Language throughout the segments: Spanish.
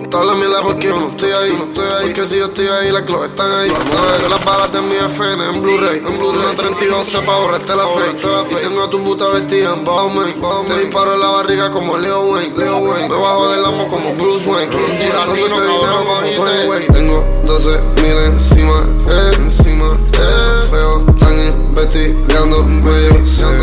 Toda la mierda porque yo no estoy ahí, porque si yo estoy ahí, las claves están ahí. Yo las balas de mi FN en Blu-ray, una 32 pa' borrarte la fe. Y tengo a tu puta vestida en Bowman. Te disparo en la barriga como Leo Wayne. Me bajo del amo como Bruce Wayne. Dando este dinero como Tony Wayne. Tengo 12.000 encima, Feo están investigando, medio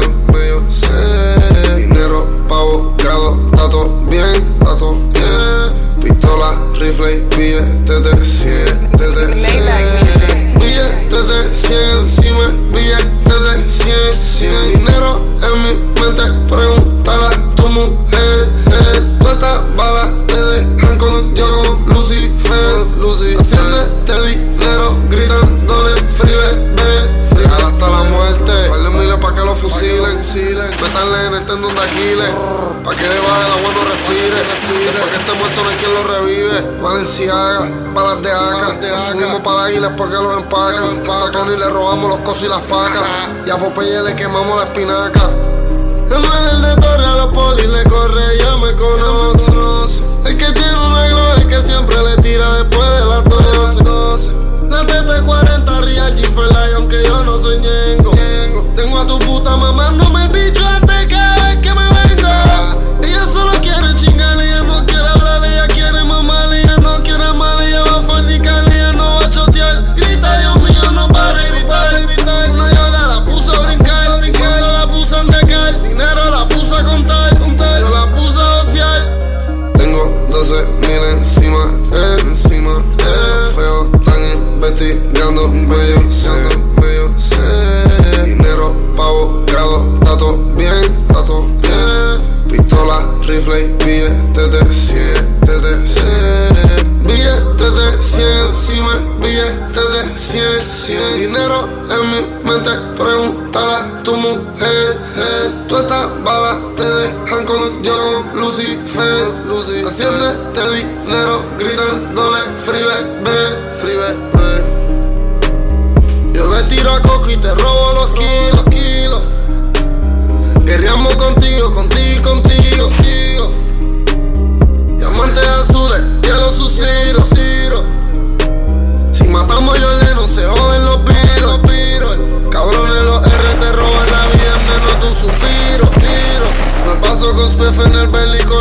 sé. Dinero pa' abogado, está todo bien. Pistola, rifle y billetes de 100. Billetes de 100 encima, billetes de 100. Dinero en mi mente, pregúntale a tu mujer. Todas estas balas te dejan con yo con Lucifer. Haciendo este dinero, gritándole free bebé. Hasta la muerte, vale miles pa' que lo fusilen. Métanle en el tendón de Aquiles, pa' que debajo del agua no respire. Después que esté muerto no hay quien lo revive. Valenciaga, balas de AK. Subimos para la isla porque los empacan. A Tony le robamos los cosos y las pacas. Y a Popeye le quemamos la espinaca. El de Torre a la poli le corre, ya me conoce. El que tiene una glow, el que siempre le tira después de las 12. La TT40 Real G-Fly, aunque yo no soy ñengo. Tengo a tu puta mamándome el bicho antes cada vez que me venga. Ella solo quiere chingar, ella no quiere hablar, ella quiere mamar, ella no quiere amar, ella va a fornicar, ella no va a chotear. Grita, Dios mío, no para de gritar. Una diola la puso a brincar, yo la puse a endecar. Dinero la puse a contar, yo la puse a ociar. Tengo 12.000 encima, Feo están investigando, medio sé. Dinero pa' abogado, está todo bien. Pistola, rifle y billetes de 100. Billetes de 100 encima, billetes de 100. Dinero en mi mente, pregúntale a tu mujer. Todas estas balas te dejan con yo con Lucifer. Haciendo este dinero, gritándole free bebé. Yo le tiro a Coco y te robo los kilos. Guerreamos contigo. Diamantes azules, hielo suciro. Si matamos a Jorleno, se joden los piros. Cabrones, los R te roban la vida en menos de un suspiro. Me paso con Spiff en el bélico